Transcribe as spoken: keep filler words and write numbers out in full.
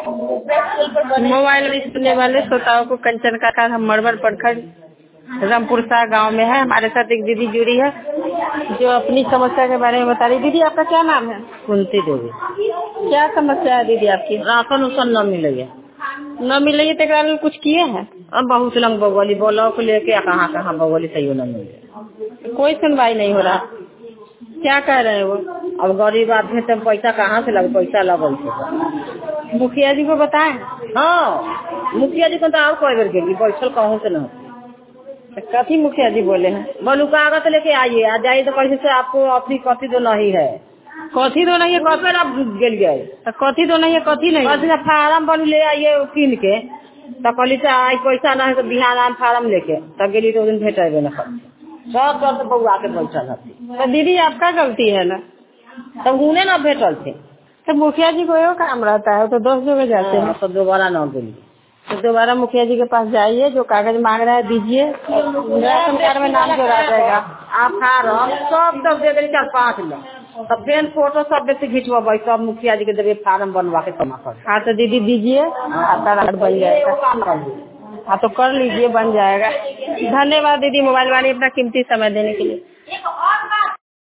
Mobile में सुनने वाले श्रोताओं को कंचन का हम मड़वर प्रखंड रामपुरसा गांव में है। हमारे साथ एक दीदी जुड़ी है जो अपनी समस्या के बारे में बता रही। दीदी आपका क्या नाम है? कुंती देवी। क्या समस्या है दीदी आपकी? राशन उसन न मिले न मिले तो कुछ किए हैं? अब बहुत लंग बगोली बोलो को लेके कहाँ कहाँ बगोली सही न मिले, कोई सुनवाई नहीं हो रहा। क्या कह रहे हैं वो? अब गरीब आदमी तो पैसा कहाँ से लगे, पैसा लगे मुखिया जी को बताएं। हाँ मुखिया जी को तो और कोई बार गेली बैठल कहूँ से न। कथी मुखिया जी बोले हैं? बोलू कागज लेके आइए, आ जाइए तो कैसे से आपको अपनी कथी तो नहीं है। कथी तो नहीं है? कथी आप गेल गए कथी तो नहीं है? कथी नहीं कथी फार्म बोलू ले आइए कीन के, तो कहली से आई पैसा नहीं तो बिहार आम फार्म लेके तब गेली तो दिन भेटे न कर सब कर तो बउआ के बैठल हती। तो दीदी आपका गलती है ना, तब उन्हें न भेटल थे। तो मुखिया जी को यो काम रहता है तो दस जगह जाते हैं। तो दोबारा न गेली तो दोबारा मुखिया जी के पास जाइए, जो कागज मांग रहा है दीजिए, राशन कार्ड में नाम जोड़ा जाएगा। आप फार्म सब तब दे देंगे चार पाँच लो, तब पेन फोटो सब बेसी खिंचवा सब मुखिया जी के देवे फार्म बनवा के जमा कर। हाँ तो दीदी दीजिए, आपका कार्ड बन जाएगा। हाँ तो कर लीजिए, बन जाएगा। धन्यवाद दीदी मोबाइल वाली अपना कीमती समय देने के लिए।